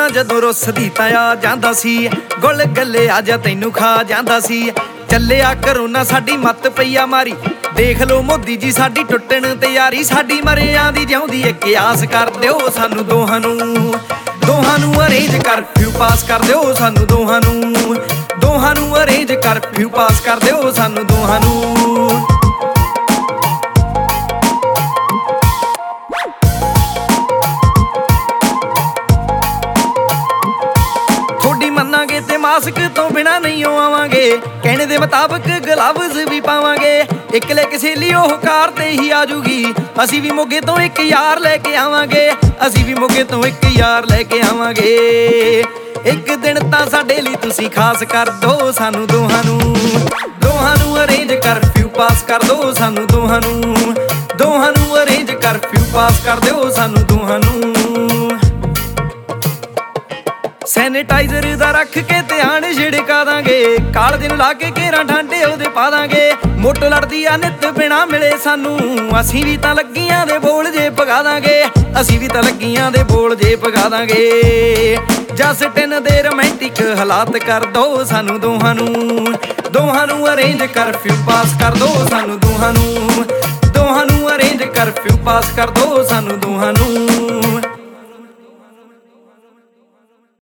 ਨਾ ਜਦੋਂ ਰੁੱਸਦੀ ਤਾਂ ਆ ਜਾਂਦਾ ਸੀ, ਗੁੱਲ ਗੱਲੇ ਆ ਜਾ ਤੈਨੂੰ ਖਾ ਜਾਂਦਾ ਸੀ। ਚੱਲਿਆ ਕਰੋਨਾ ਸਾਡੀ ਮੱਤ ਪਈਆ ਮਾਰੀ, ਦੇਖ ਲੋ ਮੋਦੀ ਜੀ ਸਾਡੀ ਟੁੱਟਣ ਤਿਆਰੀ। ਸਾਡੀ ਮਰਿਆਂ ਦੀ ਜਿਉਂਦੀ ਇੱਕ ਆਸ ਕਰ ਦਿਓ ਸਾਨੂੰ ਦੋਹਾਂ ਨੂੰ, ਦੋਹਾਂ ਨੂੰ ਅਰੇਂਜ ਕਰਫਿਊ ਪਾਸ ਕਰ ਦਿਓ ਸਾਨੂੰ ਦੋਹਾਂ ਨੂੰ, ਦੋਹਾਂ ਨੂੰ ਅਰੇਂਜ ਕਰਫਿਊ ਪਾਸ ਕਰ ਦਿਓ ਸਾਨੂੰ ਦੋਹਾਂ ਨੂੰ। ਥੋੜੀ ਮੰਨਾਂਗੇ ਤੇ ਮਾਸਕ ਤੋਂ ਬਿਨਾ ਨਹੀਂ ਆਵਾਂਗੇ, ਕਹਿਣੇ ਦੇ ਮੁਤਾਬਕ ਗਲਵਜ਼ ਵੀ ਪਾਵਾਂਗੇ। ਇਕਲੇ ਕਿਸੇ ਲਈ ਉਹ ਕਾਰ ਤੇ ਹੀ ਆਜੂਗੀ, ਅਸੀਂ ਵੀ ਮੋਗੇ ਤੋਂ ਇੱਕ ਯਾਰ ਲੈ ਕੇ ਆਵਾਂਗੇ, ਅਸੀਂ ਵੀ ਮੋਗੇ ਤੋਂ ਇੱਕ ਯਾਰ ਲੈ ਕੇ ਆਵਾਂਗੇ। ਇੱਕ ਦਿਨ ਤਾਂ ਸਾਡੇ ਲਈ ਤੁਸੀਂ ਖਾਸ ਕਰ ਦੋ ਸਾਨੂੰ ਦੋਹਾਂ ਨੂੰ, ਦੋਹਾਂ ਨੂੰ ਅਰੇਂਜ ਕਰਫਿਊ ਪਾਸ ਕਰ ਦੋ ਸਾਨੂੰ ਦੋਹਾਂ ਨੂੰ, ਦੋਹਾਂ ਨੂੰ ਅਰੇਂਜ ਕਰਫਿਊ ਪਾਸ ਕਰ ਦਿਓ ਸਾਨੂੰ ਦੋਹਾਂ ਨੂੰ। ਸੈਨੀਟਾਈਜ਼ਰ ਦਾ ਰੱਖ ਕੇ ਧਿਆਨ ਛਿੜਕਾ ਦਾਂਗੇ, ਕਾਲਜ ਨੂੰ ਲਾ ਕੇ ਘੇਰਾ ਠਾਂਡੇ ਉਹਦੇ ਪਾ ਦਾਂਗੇ। ਮੋਟ ਲੜਦੀ ਆ ਨਿੱਤ ਬਿਨਾ ਮਿਲੇ ਸਾਨੂੰ, ਅਸੀਂ ਵੀ ਤਾਂ ਲੱਗੀਆਂ ਦੇ ਬੋਲ ਜੇ ਪਗਾ ਦਾਂਗੇ, ਅਸੀਂ ਵੀ ਤਾਂ ਲੱਗੀਆਂ ਦੇ ਬੋਲ ਜੇ ਪਗਾ ਦਾਂਗੇ। ਜਸਟਿਨ ਦੇ ਰੋਮਾਂਟਿਕ ਹਾਲਾਤ ਕਰ ਦੋ ਸਾਨੂੰ ਦੋਹਾਂ ਨੂੰ, ਦੋਹਾਂ ਨੂੰ ਅਰੇਂਜ ਕਰਫਿਊ ਪਾਸ ਕਰ ਦੋ ਸਾਨੂੰ ਦੋਹਾਂ ਨੂੰ, ਦੋਹਾਂ ਨੂੰ ਅਰੇਂਜ ਕਰਫਿਊ ਪਾਸ ਕਰ ਦੋ ਸਾਨੂੰ ਦੋਹਾਂ ਨੂੰ।